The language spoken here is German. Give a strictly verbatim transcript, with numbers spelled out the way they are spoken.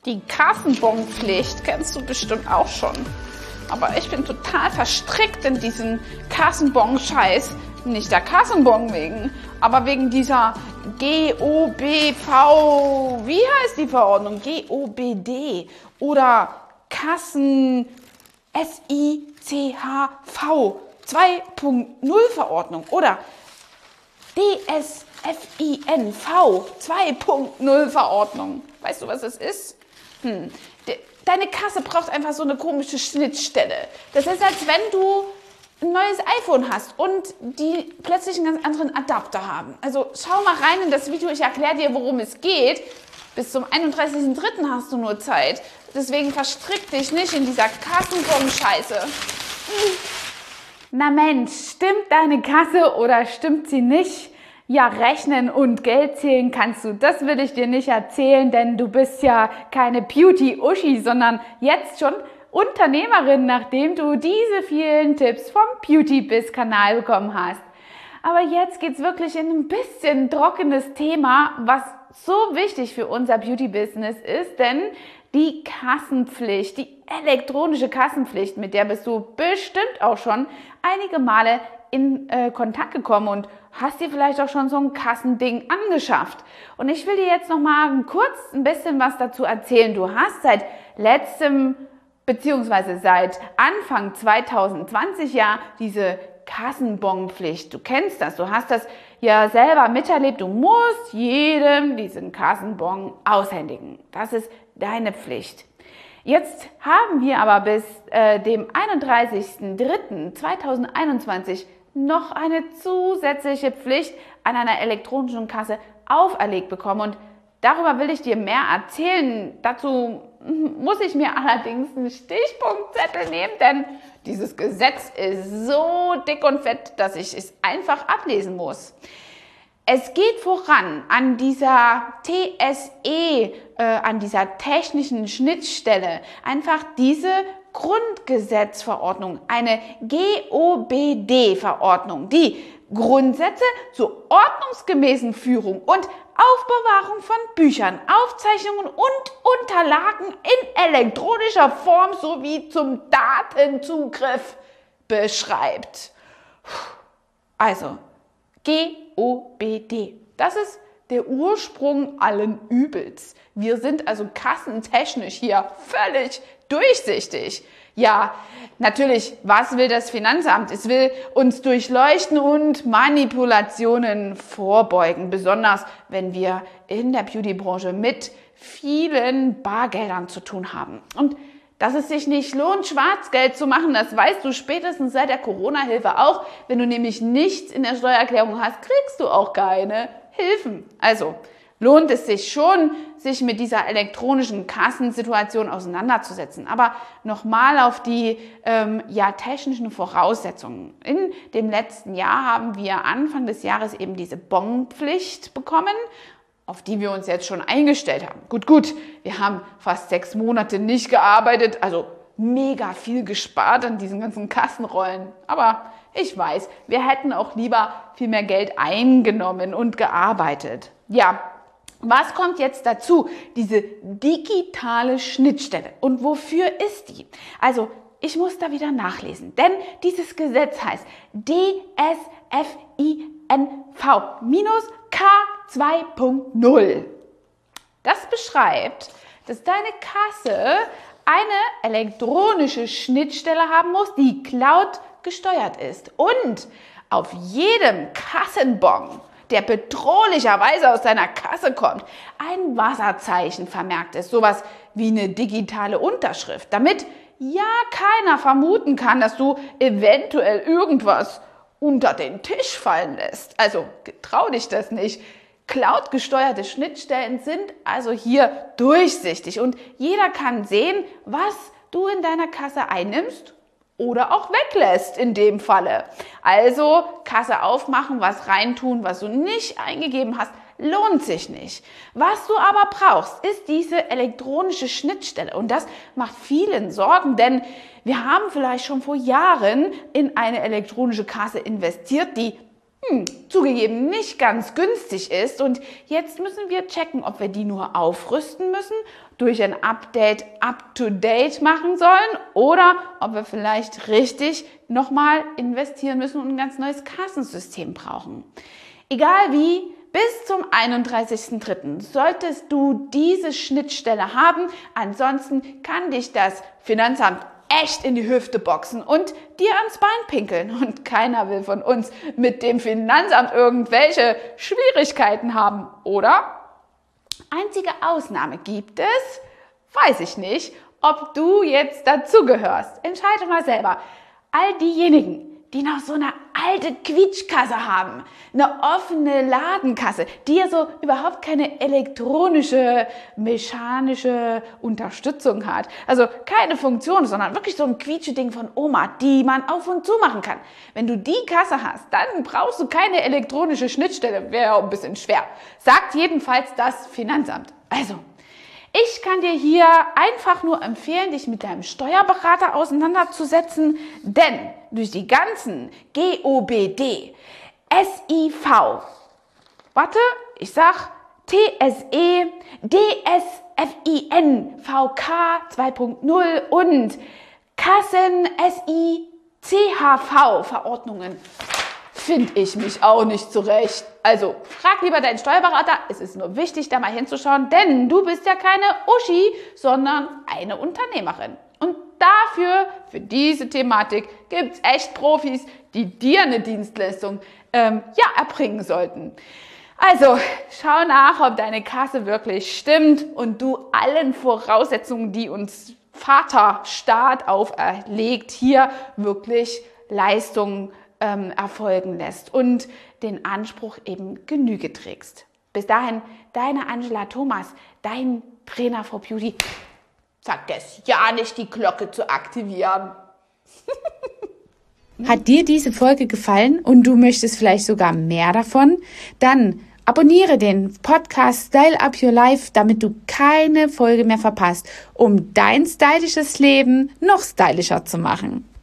Die Kassenbonpflicht kennst du bestimmt auch schon. Aber ich bin total verstrickt in diesen Kassenbon-Scheiß. Nicht der Kassenbon wegen, aber wegen dieser G O B V, wie heißt die Verordnung? G O B D oder Kassen S I C H V zwei Punkt null Verordnung oder D S F I N V zwei Punkt null Verordnung. Weißt du, was es ist? Hm. De, deine Kasse braucht einfach so eine komische Schnittstelle. Das ist, als wenn du ein neues iPhone hast und die plötzlich einen ganz anderen Adapter haben. Also schau mal rein in das Video, ich erkläre dir, worum es geht. Bis zum einunddreißigsten dritten hast du nur Zeit. Deswegen verstrick dich nicht in dieser Kassenbon-Scheiße. Hm. Na Mensch, stimmt deine Kasse oder stimmt sie nicht? Ja, rechnen und Geld zählen kannst du, das will ich dir nicht erzählen, denn du bist ja keine Beauty-Uschi, sondern jetzt schon Unternehmerin, nachdem du diese vielen Tipps vom Beauty-Biz-Kanal bekommen hast. Aber jetzt geht's wirklich in ein bisschen trockenes Thema, was so wichtig für unser Beauty-Business ist, denn die Kassenpflicht, die elektronische Kassenpflicht, mit der bist du bestimmt auch schon einige Male in äh, Kontakt gekommen und hast dir vielleicht auch schon so ein Kassending angeschafft. Und ich will dir jetzt noch mal kurz ein bisschen was dazu erzählen. Du hast seit letztem beziehungsweise seit Anfang zwanzig zwanzig ja diese Kassenbonpflicht. Du kennst das, du hast das ja selber miterlebt. Du musst jedem diesen Kassenbon aushändigen. Das ist deine Pflicht. Jetzt haben wir aber bis äh, dem einunddreißigsten dritten zweitausendeinundzwanzig noch eine zusätzliche Pflicht an einer elektronischen Kasse auferlegt bekommen. Und darüber will ich dir mehr erzählen. Dazu muss ich mir allerdings einen Stichpunktzettel nehmen, denn dieses Gesetz ist so dick und fett, dass ich es einfach ablesen muss. Es geht voran an dieser T S E, äh, an dieser technischen Schnittstelle, einfach diese Grundgesetzverordnung, eine G O B D-Verordnung, die Grundsätze zur ordnungsgemäßen Führung und Aufbewahrung von Büchern, Aufzeichnungen und Unterlagen in elektronischer Form sowie zum Datenzugriff beschreibt. Also, G O B D. Das ist der Ursprung allen Übels. Wir sind also kassentechnisch hier völlig durchsichtig. Ja, natürlich, was will das Finanzamt? Es will uns durchleuchten und Manipulationen vorbeugen, besonders wenn wir in der Beautybranche mit vielen Bargeldern zu tun haben. Und dass es sich nicht lohnt, Schwarzgeld zu machen, das weißt du spätestens seit der Corona-Hilfe auch. Wenn du nämlich nichts in der Steuererklärung hast, kriegst du auch keine Hilfen. Also lohnt es sich schon, sich mit dieser elektronischen Kassensituation auseinanderzusetzen. Aber nochmal auf die ähm, ja, technischen Voraussetzungen. In dem letzten Jahr haben wir Anfang des Jahres eben diese Bonpflicht bekommen, auf die wir uns jetzt schon eingestellt haben. Gut, gut, wir haben fast sechs Monate nicht gearbeitet, also mega viel gespart an diesen ganzen Kassenrollen. Aber ich weiß, wir hätten auch lieber viel mehr Geld eingenommen und gearbeitet. Ja, was kommt jetzt dazu? Diese digitale Schnittstelle. Und wofür ist die? Also, ich muss da wieder nachlesen, denn dieses Gesetz heißt D S F I N V K zwei Punkt null. Das beschreibt, dass deine Kasse eine elektronische Schnittstelle haben muss, die Cloud gesteuert ist und auf jedem Kassenbon, der bedrohlicherweise aus deiner Kasse kommt, ein Wasserzeichen vermerkt ist, sowas wie eine digitale Unterschrift, damit ja keiner vermuten kann, dass du eventuell irgendwas unter den Tisch fallen lässt. Also trau dich das nicht. Cloud-gesteuerte Schnittstellen sind also hier durchsichtig und jeder kann sehen, was du in deiner Kasse einnimmst oder auch weglässt in dem Falle. Also Kasse aufmachen, was reintun, was du nicht eingegeben hast, lohnt sich nicht. Was du aber brauchst, ist diese elektronische Schnittstelle und das macht vielen Sorgen, denn wir haben vielleicht schon vor Jahren in eine elektronische Kasse investiert, die hm, zugegeben nicht ganz günstig ist. Und jetzt müssen wir checken, ob wir die nur aufrüsten müssen, durch ein Update up-to-date machen sollen oder ob wir vielleicht richtig nochmal investieren müssen und ein ganz neues Kassensystem brauchen. Egal wie, bis zum einunddreißigsten dritten solltest du diese Schnittstelle haben. Ansonsten kann dich das Finanzamt echt in die Hüfte boxen und dir ans Bein pinkeln. Und keiner will von uns mit dem Finanzamt irgendwelche Schwierigkeiten haben, oder? Einzige Ausnahme gibt es, weiß ich nicht, ob du jetzt dazugehörst. Entscheide mal selber. All diejenigen, die noch so eine alte Quietschkasse haben, eine offene Ladenkasse, die ja so überhaupt keine elektronische, mechanische Unterstützung hat. Also keine Funktion, sondern wirklich so ein Quietscheding von Oma, die man auf und zu machen kann. Wenn du die Kasse hast, dann brauchst du keine elektronische Schnittstelle. Wäre auch ein bisschen schwer. Sagt jedenfalls das Finanzamt. Also, ich kann dir hier einfach nur empfehlen, dich mit deinem Steuerberater auseinanderzusetzen, denn durch die ganzen G O B D, S I V, warte, ich sag T S E, D S F I N, V K zwei Punkt null und Kassen S I C H V Verordnungen, finde ich mich auch nicht zurecht. Also frag lieber deinen Steuerberater, es ist nur wichtig, da mal hinzuschauen, denn du bist ja keine Uschi, sondern eine Unternehmerin. Und dafür, für diese Thematik, gibt's echt Profis, die dir eine Dienstleistung ähm, ja, erbringen sollten. Also schau nach, ob deine Kasse wirklich stimmt und du allen Voraussetzungen, die uns Vaterstaat auferlegt, hier wirklich Leistungen ähm, erfolgen lässt und den Anspruch eben Genüge trägst. Bis dahin, deine Angela Thomas, dein Trainer for Beauty. Vergiss ja nicht, die Glocke zu aktivieren. Hat dir diese Folge gefallen und du möchtest vielleicht sogar mehr davon? Dann abonniere den Podcast Style Up Your Life, damit du keine Folge mehr verpasst, um dein stylisches Leben noch stylischer zu machen.